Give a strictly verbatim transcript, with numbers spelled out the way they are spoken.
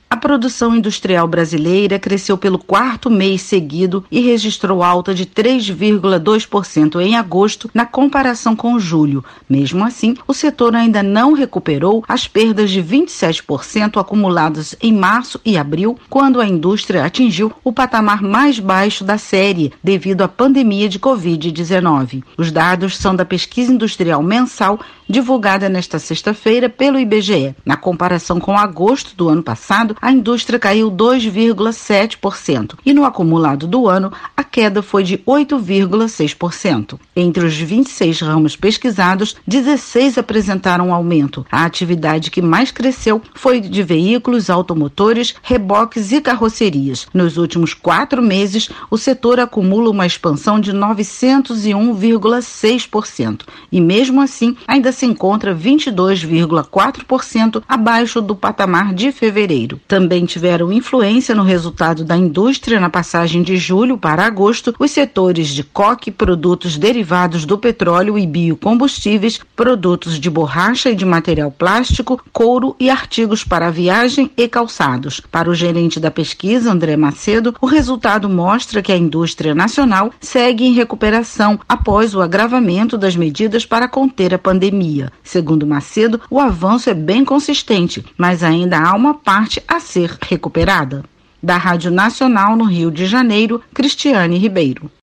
A produção industrial brasileira cresceu pelo quarto mês seguido e registrou alta de três vírgula dois por cento em agosto na comparação com julho. Mesmo assim, o setor ainda não recuperou as perdas de vinte e sete por cento acumuladas em março e abril, quando a indústria atingiu o patamar mais baixo da série devido à pandemia de covid dezenove. Os dados são da pesquisa industrial mensal divulgada nesta sexta-feira pelo I B G E. Na comparação com agosto do ano passado, a indústria caiu dois vírgula sete por cento e no acumulado do ano a queda foi de oito vírgula seis por cento. Entre os vinte e seis ramos pesquisados, dezesseis apresentaram aumento. A atividade que mais cresceu foi de veículos, automotores, reboques e carrocerias. Nos últimos quatro meses, o setor acumula uma expansão de novecentos e um vírgula seis por cento e mesmo assim ainda se encontra vinte e dois vírgula quatro por cento abaixo do patamar de fevereiro. Também tiveram influência no resultado da indústria na passagem de julho para agosto os setores de coque, produtos derivados do petróleo e biocombustíveis, produtos de borracha e de material plástico, couro e artigos para viagem e calçados. Para o gerente da pesquisa, André Macedo, o resultado mostra que a indústria nacional segue em recuperação após o agravamento das medidas para conter a pandemia. Segundo Macedo, o avanço é bem consistente, mas ainda há uma parte a ser recuperada. Da Rádio Nacional no Rio de Janeiro, Cristiane Ribeiro.